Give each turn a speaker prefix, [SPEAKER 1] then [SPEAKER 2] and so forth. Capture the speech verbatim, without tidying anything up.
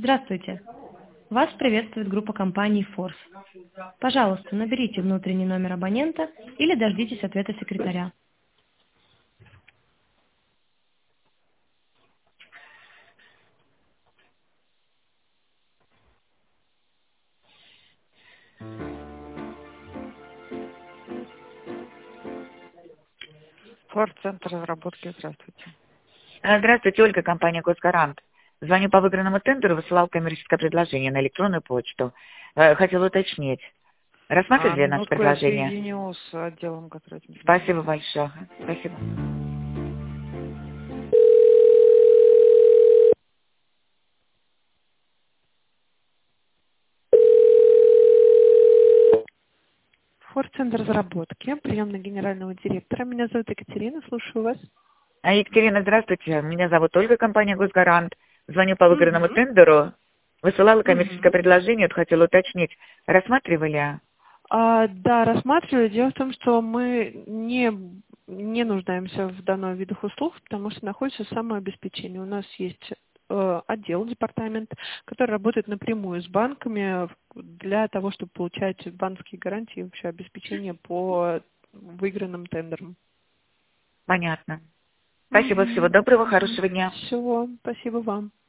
[SPEAKER 1] Здравствуйте. Вас приветствует группа компаний Force. Пожалуйста, наберите внутренний номер абонента или дождитесь ответа секретаря.
[SPEAKER 2] Форд-центр разработки, здравствуйте.
[SPEAKER 3] А, Здравствуйте, Ольга, компания «Госгарант». Звоню по выигранному тендеру, высылал коммерческое предложение на электронную почту. Э, Хотела уточнить.
[SPEAKER 2] А,
[SPEAKER 3] Рассматривали наше
[SPEAKER 2] минутку, я
[SPEAKER 3] предложение?
[SPEAKER 2] соединю с отделом, который этим
[SPEAKER 3] Спасибо
[SPEAKER 2] занимается.
[SPEAKER 3] большое. Спасибо.
[SPEAKER 2] Форд-центр разработки, приемный генерального директора. Меня зовут Екатерина, слушаю вас.
[SPEAKER 3] А, Екатерина, здравствуйте. Меня зовут Ольга, компания «Госгарант». Звоню по выигранному
[SPEAKER 2] Угу.
[SPEAKER 3] тендеру. Высылала коммерческое
[SPEAKER 2] Угу.
[SPEAKER 3] предложение, вот хотела уточнить. Рассматривали?
[SPEAKER 2] А, да, рассматриваю. Дело в том, что мы не, не нуждаемся в данных видах услуг, потому что находится самообеспечение. У нас есть э, отдел, департамент, который работает напрямую с банками для того, чтобы получать банковские гарантии и вообще обеспечение по выигранным тендерам.
[SPEAKER 3] Понятно. Спасибо, всего
[SPEAKER 2] Угу.
[SPEAKER 3] доброго,
[SPEAKER 2] Угу.
[SPEAKER 3] хорошего дня.
[SPEAKER 2] Все, спасибо вам.